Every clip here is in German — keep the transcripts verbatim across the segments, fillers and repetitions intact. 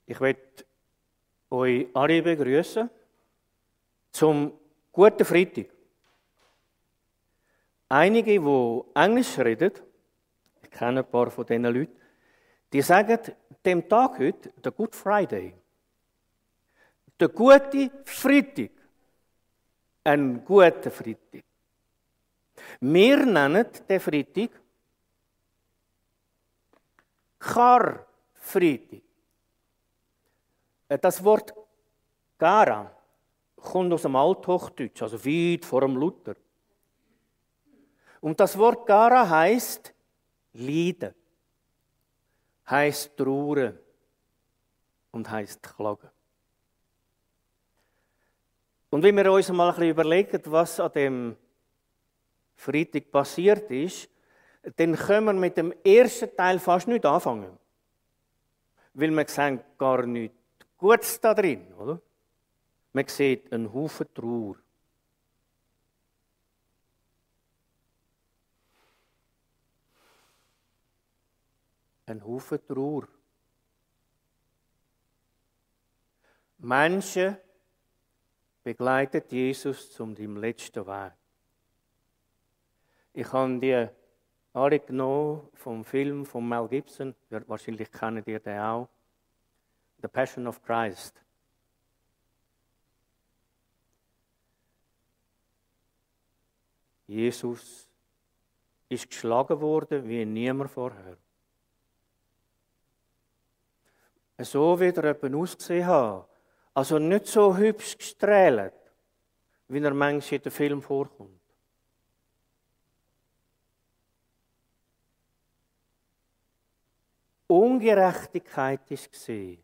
Ich möchte euch alle begrüßen zum guten Freitag. Einige, die Englisch reden, ich kenne ein paar von diesen Leuten, die sagen dem Tag heute, der Good Friday, der gute Freitag, ein guter Freitag. Wir nennen den Freitag Karfreitag. Das Wort Gara kommt aus dem Althochdeutsch, also weit vor dem Luther. Und das Wort Gara heisst Leiden, heisst Trauern und heisst Klagen. Und wenn wir uns mal ein bisschen überlegen, was an dem Freitag passiert ist, dann können wir mit dem ersten Teil fast nicht anfangen. Weil wir sehen gar nichts Gutes da drin, oder? Man sieht einen Haufen Trauer. Ein Haufen Trauer. Menschen begleiten Jesus zum dem letzten Weg. Ich habe die alle genommen vom Film von Mel Gibson, wahrscheinlich kennt ihr den auch, The Passion of Christ. Jesus ist geschlagen worden wie niemand vorher. So wie er jemand ausgesehen hat. Also nicht so hübsch gestrahlt, wie er manchmal in den Film vorkommt. Ungerechtigkeit ist gesehen.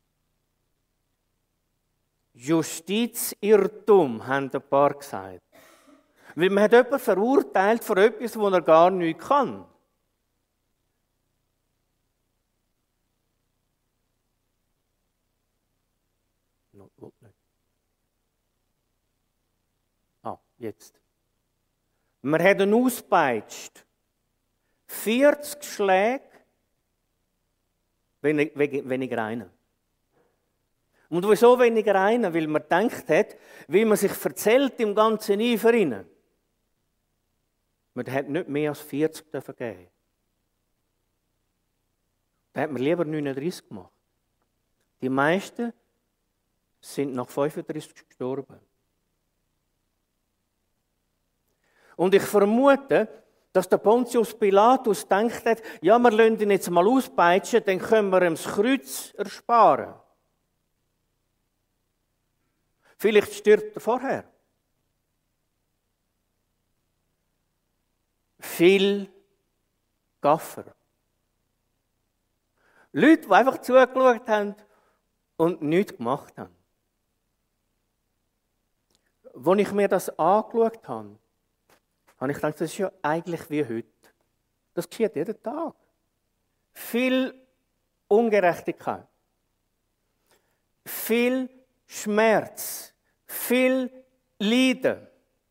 Justizirrtum, haben ein paar gesagt. Weil man hat jemanden verurteilt für etwas, wo er gar nicht kann. No, no, no. Ah, jetzt. Man hat ihn ausgepeitscht. vierzig Schläge, weniger einen. Und wieso weniger einen? Weil man gedacht hat, wie man sich erzählt im ganzen Eifer rein. Man hat nicht mehr als vierzig geben. Da hat man lieber neununddreißig gemacht. Die meisten sind nach fünfunddreißig gestorben. Und ich vermute, dass der Pontius Pilatus gedacht hat, ja, wir lassen ihn jetzt mal auspeitschen, dann können wir ihm das Kreuz ersparen. Vielleicht stirbt er vorher. Viel Gaffer. Leute, die einfach zugeschaut haben und nichts gemacht haben. Als ich mir das angeschaut habe, habe ich gedacht, das ist ja eigentlich wie heute. Das geschieht jeden Tag. Viel Ungerechtigkeit. Viel Schmerz. Viel Leiden.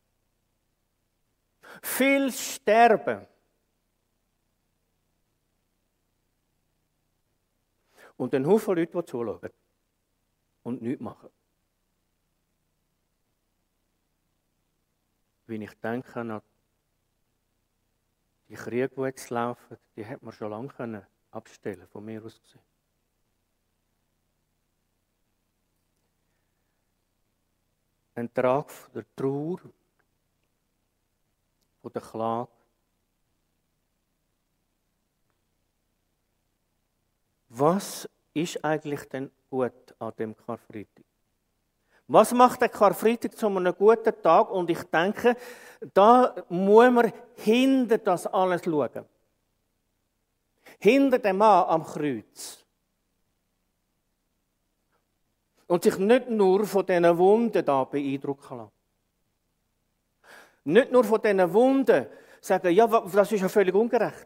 Viel Sterben. Und ein Haufen Leute, die zuschauen und nichts machen. Wenn ich denke an die Kriege, die jetzt laufen, die hätte man schon lange abstellen von mir aus gesehen. Ein Trag von der Trauer, von der Klage. Was ist eigentlich denn gut an dem Karfreitag? Was macht der Karfreitag zu einem guten Tag? Und ich denke, da muss man hinter das alles schauen. Hinter dem Mann am Kreuz. Und sich nicht nur von diesen Wunden da beeindrucken lassen. Nicht nur von diesen Wunden sagen, ja, das ist ja völlig ungerecht.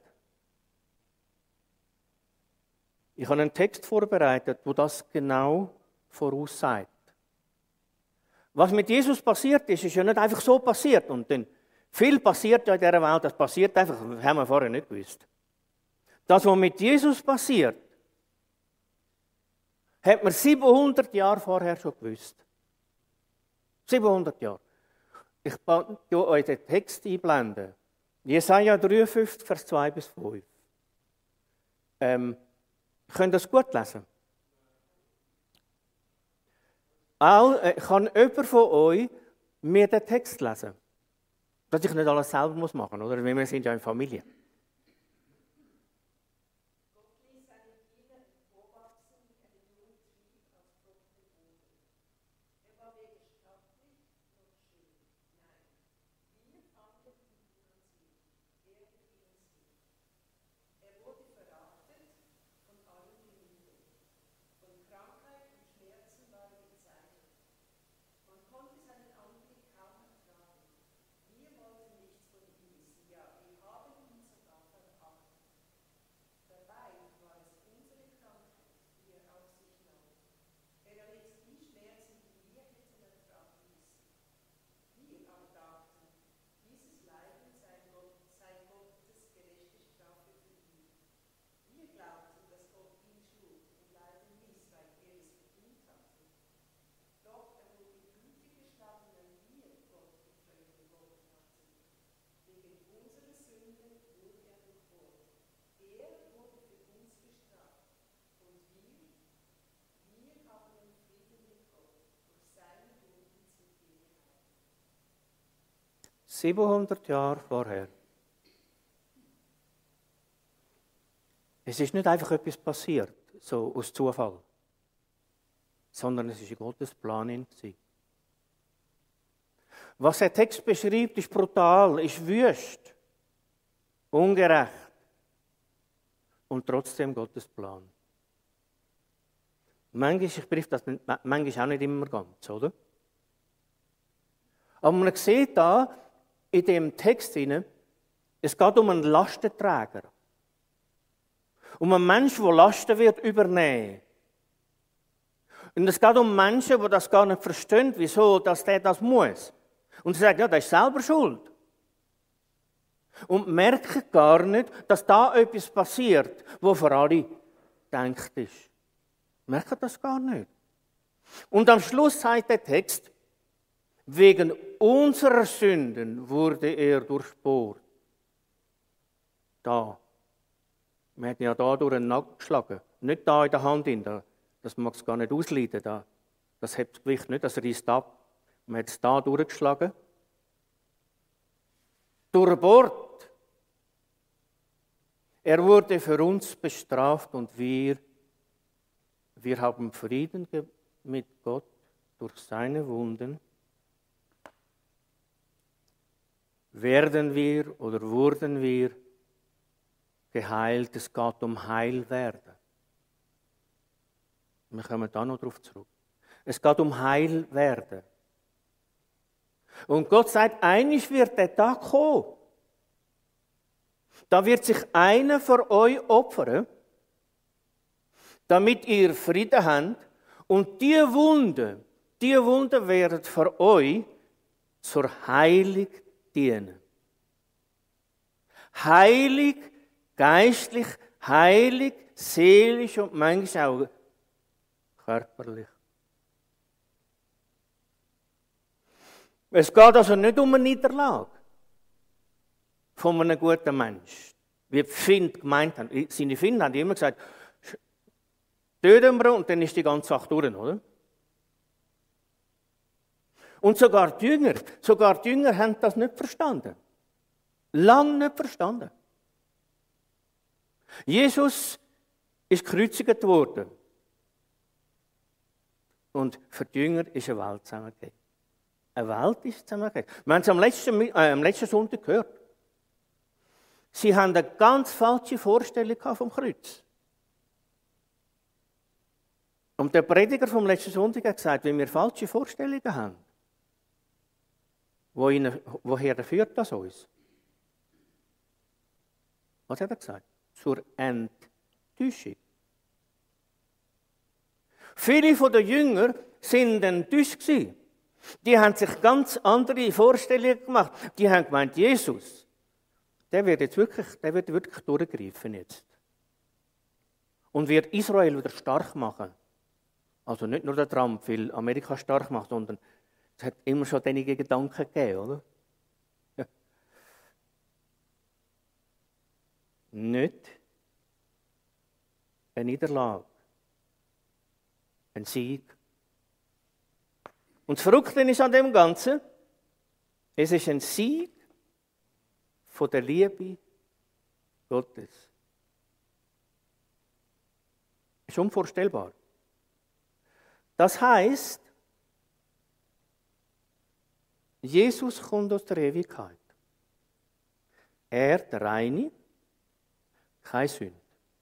Ich habe einen Text vorbereitet, wo das genau voraussagt. Was mit Jesus passiert ist, ist ja nicht einfach so passiert. Und dann, viel passiert ja in dieser Welt, das passiert einfach, das haben wir vorher nicht gewusst. Das, was mit Jesus passiert, Hat man siebenhundert Jahre vorher schon gewusst. siebenhundert Jahre. Ich blende euch den Text einblenden. Jesaja dreiundfünfzig, Vers zwei bis fünf. Ähm, könnt ihr das gut lesen? All, äh, kann jemand von euch mir den Text lesen? Dass ich nicht alles selber machen muss, oder? Weil wir sind ja in Familie. siebenhundert Jahre vorher. Es ist nicht einfach etwas passiert, so aus Zufall, sondern es war Gottes Plan. Was der Text beschreibt, ist brutal, ist wüst, ungerecht und trotzdem Gottes Plan. Manchmal, ich begreife das manchmal auch nicht immer ganz, oder? Aber man sieht da in dem Text, es geht um einen Lastenträger. Um einen Menschen, der Lasten wird übernehmen. Und es geht um Menschen, die das gar nicht verstehen, wieso dass der das muss. Und sie sagen, ja, der ist selber schuld. Und merken gar nicht, dass da etwas passiert, wo für alle gedacht ist. Merken das gar nicht. Und am Schluss sagt der Text, wegen unserer Sünden wurde er durchbohrt. Da. Wir haben ja da durch den Nacken geschlagen. Nicht da in der Hand. Das mag es gar nicht ausleiten. Da. Das hat das Gewicht nicht, das reißt ab. Man hat es da durchgeschlagen. Durchbohrt. Er wurde für uns bestraft und wir, wir haben Frieden mit Gott durch seine Wunden. Werden wir oder wurden wir geheilt. Es geht um Heilwerden. Wir kommen da noch darauf zurück. Es geht um Heilwerden. Und Gott sagt, einig wird der Tag kommen. Da wird sich einer für euch opfern, damit ihr Frieden habt. Und die Wunden, die Wunden werden für euch zur Heilung dienen. Heilig, geistlich, heilig, seelisch und manchmal auch körperlich. Es geht also nicht um eine Niederlage von einem guten Menschen. Wie die Finnen gemeint haben. Seine Finnen haben immer gesagt, töten wir und dann ist die ganze Sache durch, oder? Und sogar die Jünger, sogar die Jünger haben das nicht verstanden. Lang nicht verstanden. Jesus ist gekreuzigt worden. Und für die Jünger ist eine Welt zusammengegangen. Eine Welt ist zusammengegangen. Wir haben es am letzten, äh, am letzten Sonntag gehört. Sie haben eine ganz falsche Vorstellung vom Kreuz. Und der Prediger vom letzten Sonntag hat gesagt, wenn wir falsche Vorstellungen haben, wo ihnen, woher führt das uns? Was hat er gesagt? Zur Enttäuschung. Viele von den Jüngern sind enttäuscht gewesen. Die haben sich ganz andere Vorstellungen gemacht. Die haben gemeint, Jesus, der wird jetzt wirklich, der wird wirklich durchgreifen jetzt. Und wird Israel wieder stark machen. Also nicht nur der Trump, weil Amerika stark macht, sondern es hat immer schon einige Gedanken gegeben, oder? Ja. Nicht eine Niederlage, ein Sieg. Und das Verrückte ist an dem Ganzen, es ist ein Sieg von der Liebe Gottes. Das ist unvorstellbar. Das heißt, Jesus kommt aus der Ewigkeit. Er, der Reine, keine Sünde.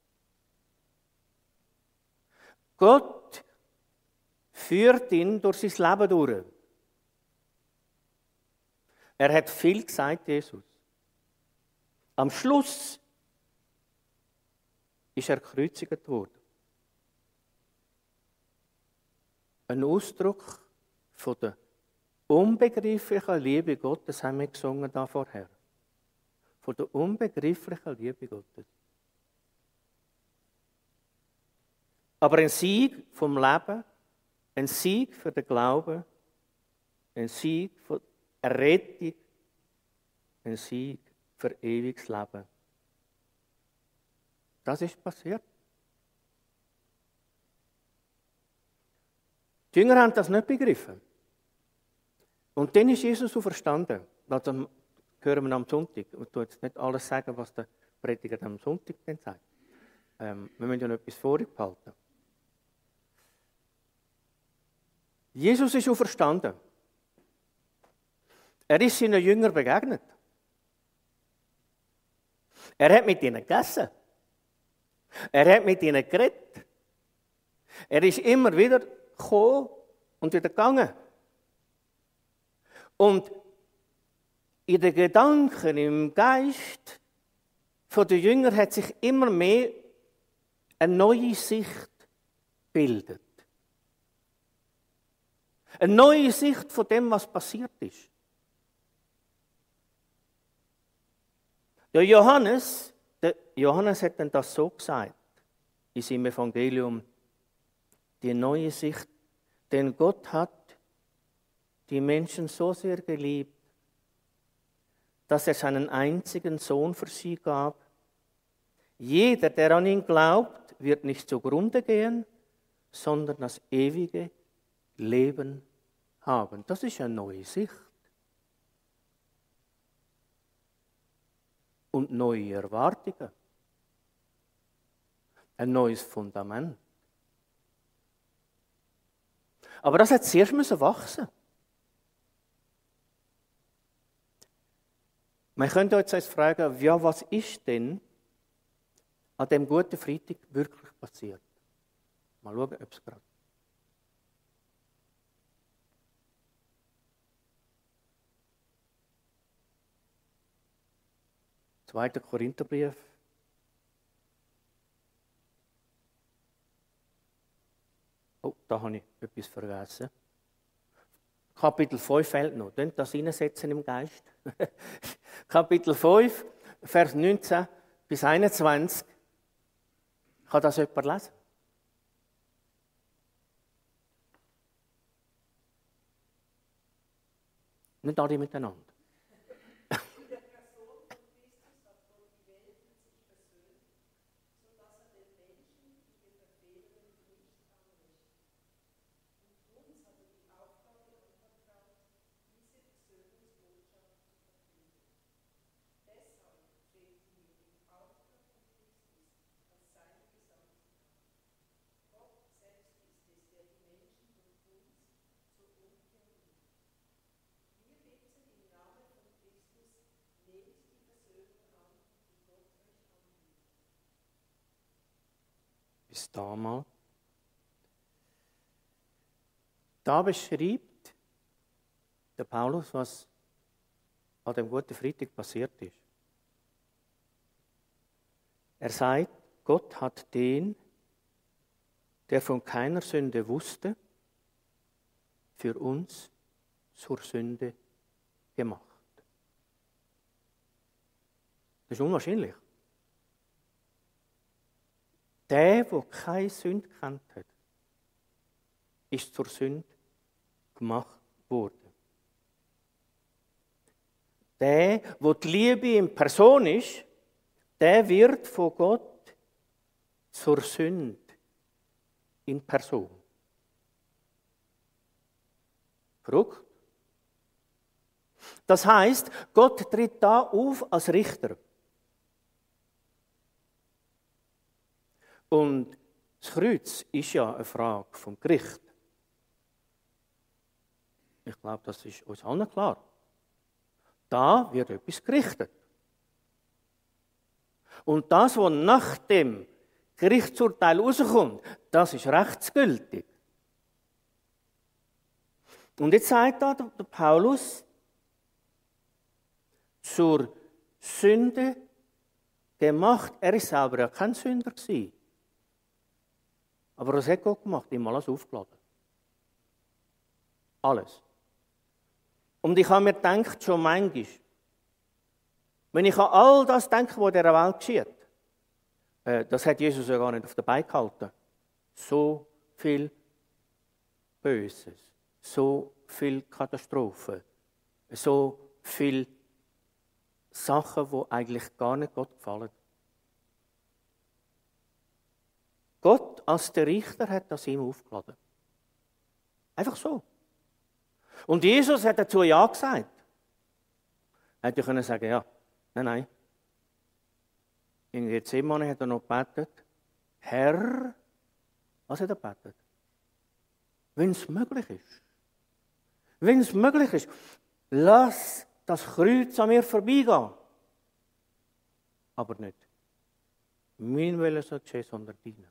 Gott führt ihn durch sein Leben durch. Er hat viel gesagt, Jesus. Am Schluss ist er gekreuzigt worden. Ein Ausdruck von der unbegreiflichen Liebe Gottes haben wir gesungen da vorher. Von der unbegreiflichen Liebe Gottes. Aber ein Sieg vom Leben, ein Sieg für den Glauben, ein Sieg für Errettung, ein Sieg für ewiges Leben. Das ist passiert. Die Jünger haben das nicht begriffen. Und dann ist Jesus auferstanden. Das hören wir am Sonntag. Ich tue jetzt nicht alles sagen, was der Prediger am Sonntag dann sagt. Ähm, wir müssen ja noch etwas vorbehalten. Jesus ist auferstanden. Er ist seinen Jüngern begegnet. Er hat mit ihnen gegessen. Er hat mit ihnen geredet. Er ist immer wieder gekommen und wieder gegangen. Und in den Gedanken, im Geist der Jünger hat sich immer mehr eine neue Sicht gebildet. Eine neue Sicht von dem, was passiert ist. Der Johannes, der Johannes hat dann das so gesagt in seinem Evangelium, die neue Sicht, denn Gott hat die Menschen so sehr geliebt, dass er seinen einzigen Sohn für sie gab. Jeder, der an ihn glaubt, wird nicht zugrunde gehen, sondern das ewige Leben haben. Das ist eine neue Sicht. Und neue Erwartungen. Ein neues Fundament. Aber das hat zuerst müssen wachsen. Man könnte uns jetzt fragen, ja, was ist denn an dem guten Freitag wirklich passiert? Mal schauen, ob es gerade. Zweiter Korintherbrief. Oh, da habe ich etwas vergessen. Kapitel fünf fehlt noch. Könnt ihr das reinsetzen im Geist? Kapitel fünf, Vers neunzehn bis einundzwanzig. Kann das jemand lesen? Nicht alle miteinander. Bis da mal. Da beschreibt der Paulus, was an dem guten Freitag passiert ist. Er sagt, Gott hat den, der von keiner Sünde wusste, für uns zur Sünde gemacht. Das ist unwahrscheinlich. Der, der keine Sünde gekannt hat, ist zur Sünde gemacht worden. Der, wo die Liebe in Person ist, der wird von Gott zur Sünde in Person. Verrückt. Das heißt, Gott tritt da auf als Richter. Und das Kreuz ist ja eine Frage vom Gericht. Ich glaube, das ist uns allen klar. Da wird etwas gerichtet. Und das, was nach dem Gerichtsurteil rauskommt, das ist rechtsgültig. Und jetzt sagt da der Paulus, zur Sünde gemacht. Er ist selber ja kein Sünder gewesen. Aber was hat Gott gemacht? Ihm alles aufgeladen. Alles. Und ich habe mir gedacht, schon manchmal, wenn ich an all das denke, was in dieser Welt geschieht, äh, das hat Jesus ja gar nicht auf den Beinen gehalten. So viel Böses, so viel Katastrophen, so viel Sachen, die eigentlich gar nicht Gott gefallen. Gott als der Richter hat das ihm aufgeladen. Einfach so. Und Jesus hat dazu Ja gesagt. Er hätte können sagen, ja, nein, nein. In Gethsemane hat er noch gebetet, Herr, was hat er gebetet? Wenn es möglich ist. Wenn es möglich ist, lass das Kreuz an mir vorbeigehen. Aber nicht mein Wille soll geschehen, sondern deine.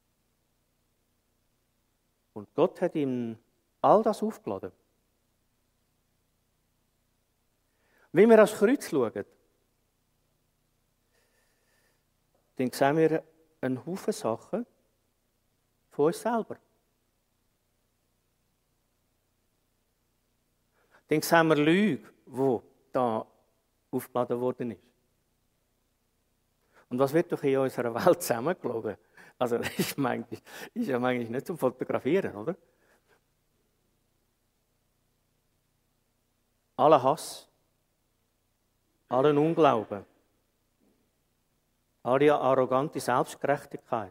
Und Gott hat ihm all das aufgeladen. Wenn wir aufs Kreuz schauen, dann sehen wir einen Haufen Sachen von uns selber. Dann sehen wir Lüge, die da aufgeladen worden ist. Und was wird doch in unserer Welt zusammengelogen? Also das ist, manchmal, ist ja manchmal nicht zum Fotografieren, oder? Aller Hass, allen Unglauben, alle arrogante Selbstgerechtigkeit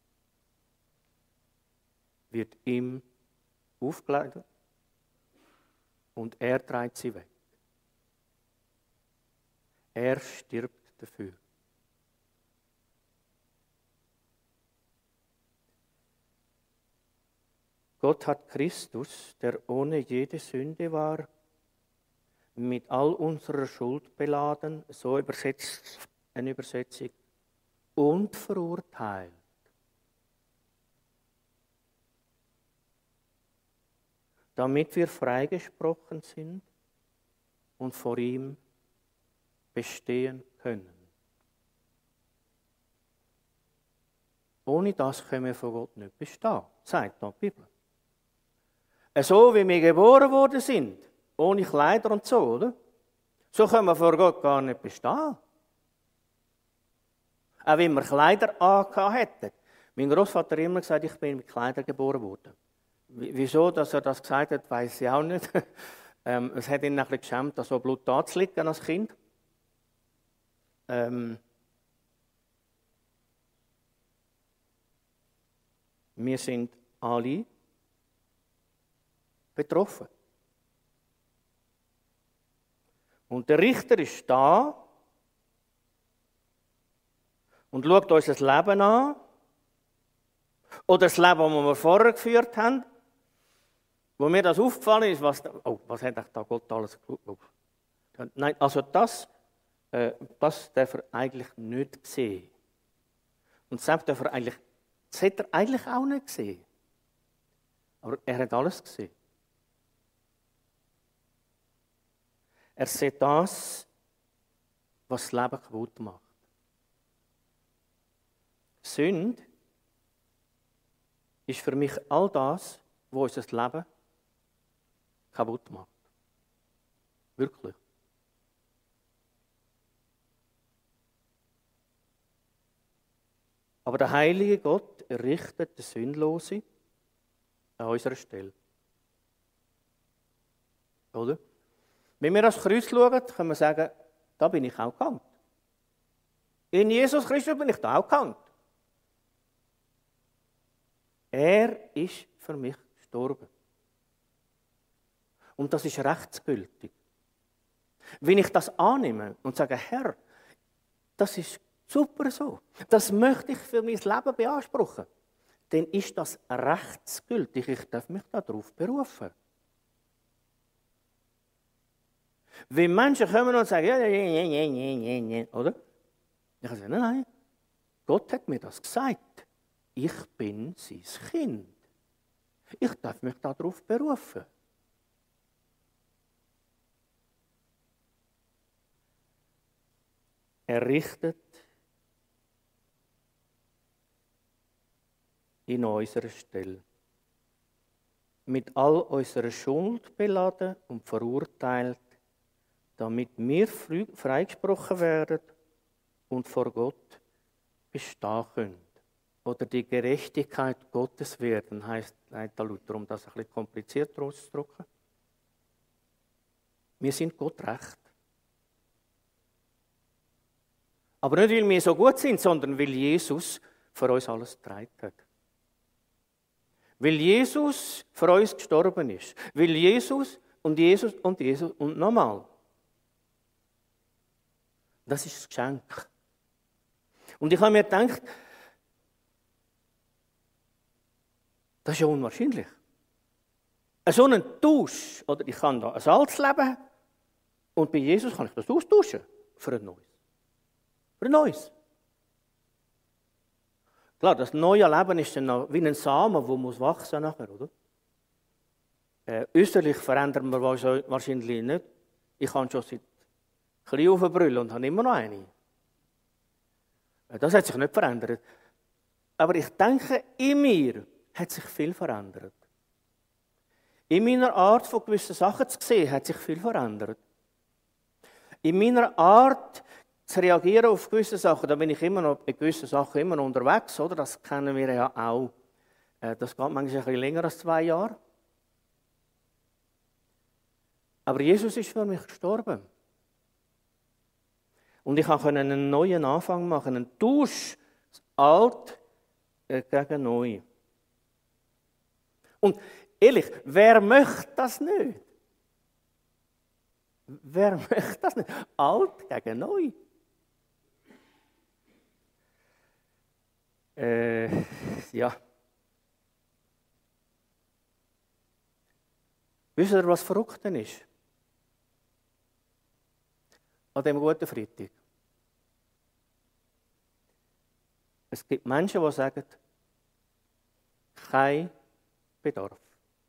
wird ihm aufgeladen und er trägt sie weg. Er stirbt dafür. Gott hat Christus, der ohne jede Sünde war, mit all unserer Schuld beladen, so übersetzt eine Übersetzung, und verurteilt. Damit wir freigesprochen sind und vor ihm bestehen können. Ohne das können wir vor Gott nicht bestehen, sagt da die Bibel. So wie wir geboren worden sind, ohne Kleider und so, oder? So können wir vor Gott gar nicht bestehen. Auch wenn wir Kleider angehabt hätten. Mein Großvater hat immer gesagt, ich bin mit Kleidern geboren worden. Wieso, dass er das gesagt hat, weiß ich auch nicht. ähm, es hat ihn ein bisschen geschämt, so Blut da zu liegen als Kind. Ähm, wir sind alle betroffen. Und der Richter ist da und schaut uns das Leben an. Oder das Leben, das wir vorher geführt haben. Wo mir das aufgefallen ist, was, oh, was hat da Gott alles geschaut? Nein, also das, äh, das darf er eigentlich nicht sehen. Und selbst darf er eigentlich, das hat er eigentlich auch nicht gesehen. Aber er hat alles gesehen. Er sieht das, was das Leben kaputt macht. Sünde ist für mich all das, was unser Leben kaputt macht. Wirklich. Aber der heilige Gott errichtet den Sündlosen an unserer Stelle. Oder? Wenn wir aufs Kreuz schauen, können wir sagen, da bin ich auch gehangen. In Jesus Christus bin ich da auch gehangen. Er ist für mich gestorben. Und das ist rechtsgültig. Wenn ich das annehme und sage, Herr, das ist super so, das möchte ich für mein Leben beanspruchen, dann ist das rechtsgültig. Ich darf mich darauf berufen. Wenn Menschen kommen und sagen, ja, ja, ja, ja, ja, ja, oder? Ich sage, nein, nein, Gott hat mir das gesagt. Ich bin sein Kind. Ich darf mich darauf berufen. Er richtet in unserer Stelle. Mit all unserer Schuld beladen und verurteilt, damit wir freigesprochen werden und vor Gott bestehen können. Oder die Gerechtigkeit Gottes werden, heisst da Luther, um das ein bisschen kompliziert auszudrücken. Wir sind Gott recht. Aber nicht, weil wir so gut sind, sondern weil Jesus für uns alles getragen hat. Weil Jesus für uns gestorben ist. Weil Jesus und Jesus und Jesus und nochmal. Das ist das Geschenk. Und ich habe mir gedacht, das ist ja unwahrscheinlich. So einen Tausch, oder ich kann da ein altes Leben und bei Jesus kann ich das austauschen für ein neues. Für ein neues. Klar, das neue Leben ist dann noch wie ein Samen, der muss wachsen nachher, oder? Äh, äußerlich verändern wir wahrscheinlich nicht. Ich kann schon seit klein aufbrüllen und habe immer noch eine. Das hat sich nicht verändert. Aber ich denke, in mir hat sich viel verändert. In meiner Art, von gewissen Sachen zu sehen, hat sich viel verändert. In meiner Art zu reagieren auf gewisse Sachen, da bin ich immer noch in gewissen Sachen immer noch unterwegs, oder? Das kennen wir ja auch. Das geht manchmal ein bisschen länger als zwei Jahre. Aber Jesus ist für mich gestorben. Und ich konnte einen neuen Anfang machen, einen Tausch, alt gegen neu. Und ehrlich, wer möchte das nicht? Wer möchte das nicht? Alt gegen neu. Äh, ja. Wisst ihr, was verrückt ist? An diesem guten Freitag. Es gibt Menschen, die sagen, kein Bedarf.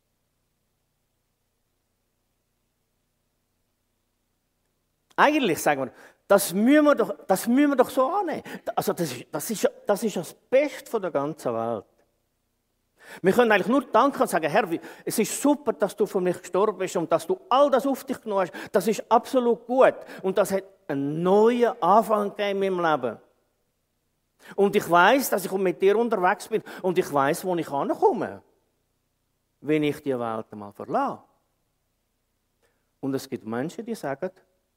Eigentlich sagen wir, das müssen wir doch, das müssen wir doch so annehmen. Also das ist, das ist, das ist das Beste von der ganzen Welt. Wir können eigentlich nur danken und sagen, Herr, es ist super, dass du für mich gestorben bist und dass du all das auf dich genommen hast. Das ist absolut gut. Und das hat einen neuen Anfang gegeben in meinem Leben. Und ich weiß, dass ich mit dir unterwegs bin und ich weiß, wo ich hinkomme, wenn ich die Welt einmal verlasse. Und es gibt Menschen, die sagen,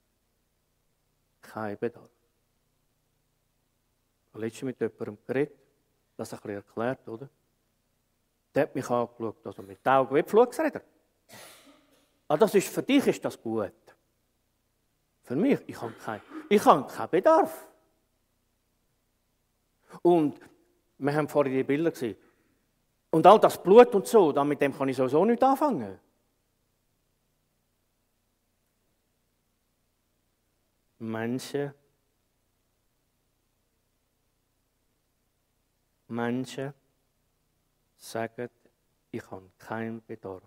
kein Bedarf. Ich habe letztens mit jemandem geredet, das ein bisschen erklärt, oder? Der hat mich angeschaut, also mit den Augen wie Flugräder. Ah, das ist, für dich ist das gut. Für mich, ich habe keinen ich habe keinen Bedarf. Und wir haben vorhin die Bilder gesehen. Und all das Blut und so, mit dem kann ich sowieso nicht anfangen. Menschen, Menschen sagen, ich habe keinen Bedarf.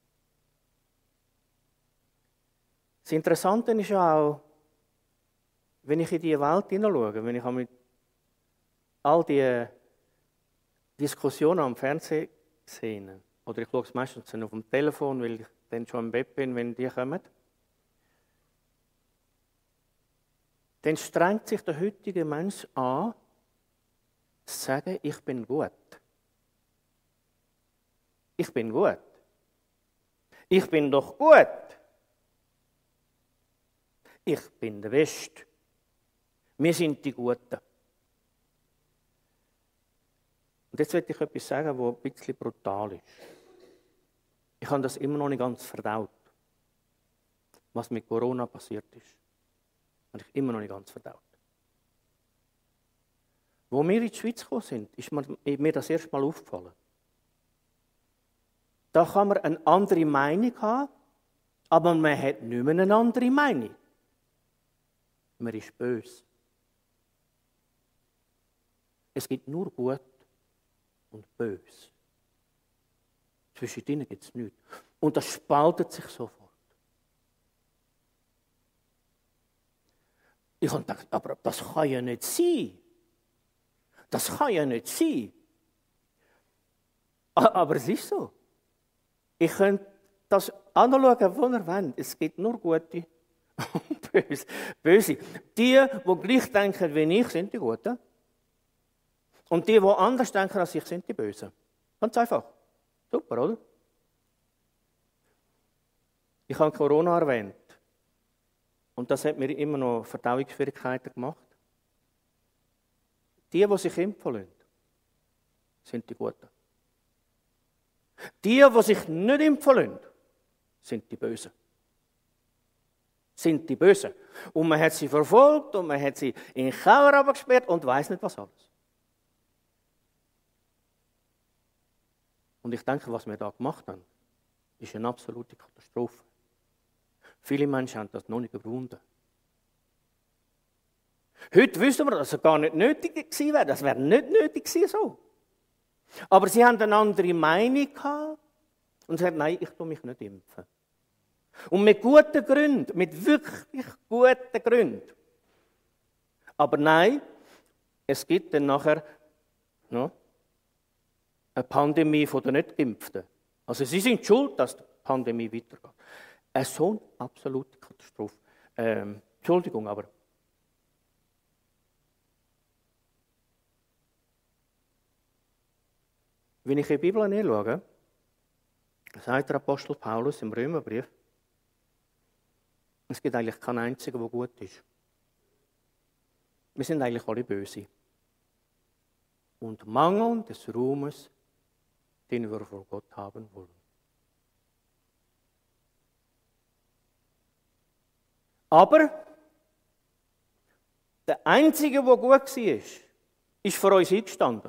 Das Interessante ist ja auch, wenn ich in diese Welt hineinschaue, wenn ich mit all die Diskussionen am Fernsehen sehe, oder ich schaue es meistens auf dem Telefon, weil ich dann schon im Bett bin, wenn die kommen, dann strengt sich der heutige Mensch an, zu sagen, ich bin gut. Ich bin gut. Ich bin doch gut. Ich bin der Beste. Wir sind die Guten. Und jetzt möchte ich etwas sagen, das ein bisschen brutal ist. Ich habe das immer noch nicht ganz verdaut. Was mit Corona passiert ist. Habe ich immer noch nicht ganz verdaut. Wo wir in die Schweiz gekommen sind, ist mir das erst mal aufgefallen. Da kann man eine andere Meinung haben, aber man hat nicht mehr eine andere Meinung. Man ist böse. Es gibt nur gut und böse. Zwischen ihnen gibt es nichts. Und das spaltet sich sofort. Ich habe gedacht, aber das kann ja nicht sein. Das kann ja nicht sein. Aber es ist so. Ich könnte das anschauen, wo ihr wollt. Es gibt nur Gute und Böse. Böse. Die, die gleich denken wie ich, sind die Guten. Und die, die anders denken als ich, sind die Bösen. Ganz einfach. Super, oder? Ich habe Corona erwähnt. Und das hat mir immer noch Verdauungsschwierigkeiten gemacht. Die, die sich impfen lassen, sind die Guten. Die, die sich nicht impfen lassen, sind die Bösen. Sind die Bösen. Und man hat sie verfolgt und man hat sie in den Keller gesperrt und weiss nicht was alles. Und ich denke, was wir da gemacht haben, ist eine absolute Katastrophe. Viele Menschen haben das noch nicht überwunden. Heute wissen wir, dass es gar nicht nötig gewesen wäre. Das wäre nicht nötig gewesen so. Aber sie haben eine andere Meinung gehabt und gesagt, nein, ich tue mich nicht impfen. Und mit guten Gründen, mit wirklich guten Gründen. Aber nein, es gibt dann nachher no, eine Pandemie von den Nicht-Geimpften. Also sie sind schuld, dass die Pandemie weitergeht. Eine so eine absolute Katastrophe. Ähm, Entschuldigung, aber wenn ich in die Bibel anschaue, sagt der Apostel Paulus im Römerbrief, es gibt eigentlich keinen einzigen, der gut ist. Wir sind eigentlich alle böse. Und mangeln des Ruhmes, den wir vor Gott haben wollen. Aber der Einzige, der gut war, ist für uns eingestanden.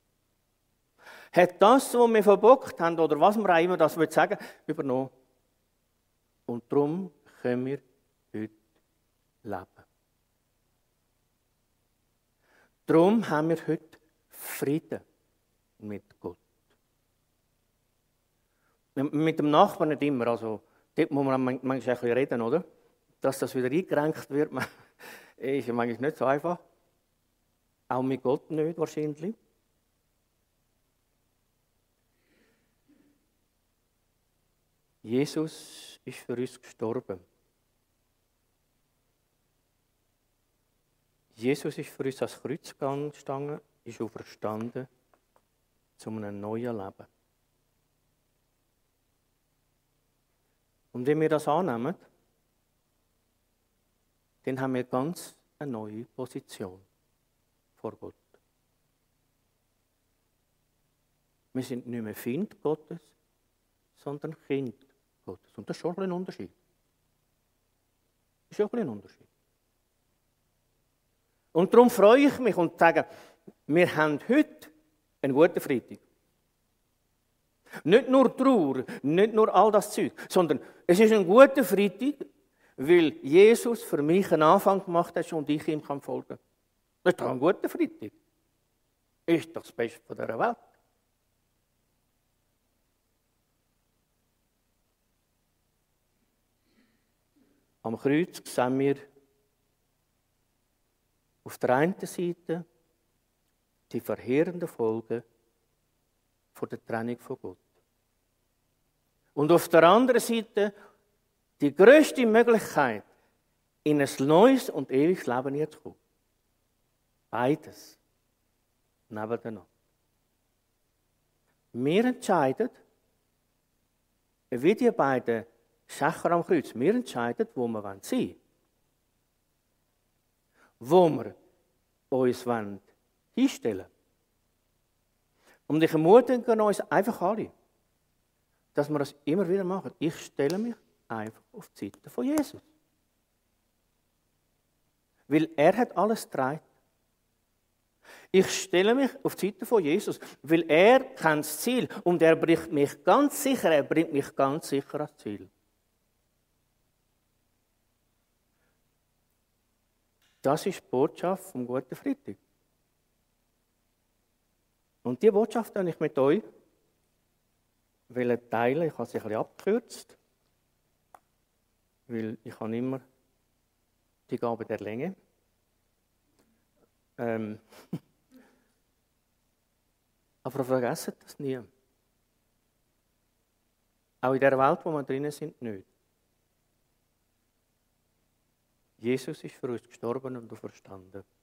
Hat das, was wir verbockt haben, oder was wir auch immer das sagen will, übernommen. Und darum können wir heute leben. Darum haben wir heute Frieden mit Gott. Mit dem Nachbarn nicht immer, also dort muss man manchmal ein bisschen reden, oder? Dass das wieder eingerenkt wird, ist ja manchmal nicht so einfach. Auch mit Gott nicht wahrscheinlich. Jesus ist für uns gestorben. Jesus ist für uns ans Kreuz gestanden, ist auferstanden zu einem neuen Leben. Und wenn wir das annehmen, dann haben wir ganz eine neue Position vor Gott. Wir sind nicht mehr Feind Gottes, sondern Kind Gottes. Und das ist schon ein Unterschied. Das ist schon ein Unterschied. Und darum freue ich mich und sage, wir haben heute einen guten Freitag. Nicht nur Trauer, nicht nur all das Zeug, sondern es ist ein guter Freitag, weil Jesus für mich einen Anfang gemacht hat und ich ihm folgen kann. Das ist doch ein guter Freitag. Ist doch das Beste von dieser Welt. Am Kreuz sehen wir auf der einen Seite die verheerenden Folgen von der Trennung von Gott. Und auf der anderen Seite die grösste Möglichkeit, in ein neues und ewiges Leben zu kommen. Beides nebeneinander. Wir entscheiden, wie die beiden Schächer am Kreuz. Wir entscheiden, wo wir sein wollen. Wo wir uns hinstellen wollen. Und ich ermutige uns einfach alle, dass wir das immer wieder machen. Ich stelle mich einfach auf die Seite von Jesus. Weil er hat alles getragen. Ich stelle mich auf die Seite von Jesus, weil er kennt das Ziel und er bringt mich ganz sicher, er bringt mich ganz sicher ans Ziel. Das ist die Botschaft vom Guten Freitag. Und diese Botschaft habe ich mit euch teilen. Ich habe sie ein bisschen abgekürzt, weil ich habe immer die Gabe der Länge. Ähm Aber vergessen das nie. Auch in der Welt, wo wir drinnen sind, nicht. Jesus ist für uns gestorben und auferstanden.